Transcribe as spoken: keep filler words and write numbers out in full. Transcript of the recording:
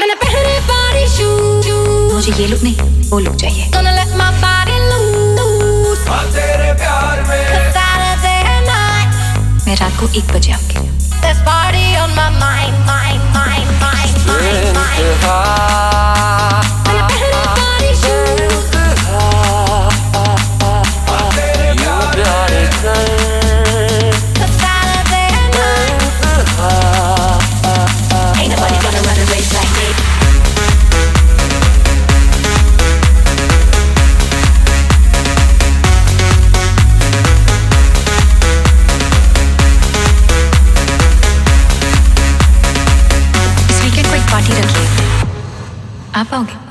मैंने पहने body shoes, मुझे ये लुक नहीं वो लुक चाहिए। Gonna let my body loose, हाँ तेरे प्यार में Saturday night, मैं रात को एक बजे आऊंगी। there's party on my mind, mind, mind, mind, mind, mind. मैंने पहने body shoes, हाँ तेरे प्यार में Saturday night, ain't nobody gonna run a race like me. इस वीकेंड को एक पार्टी रखिए, आप आओगे?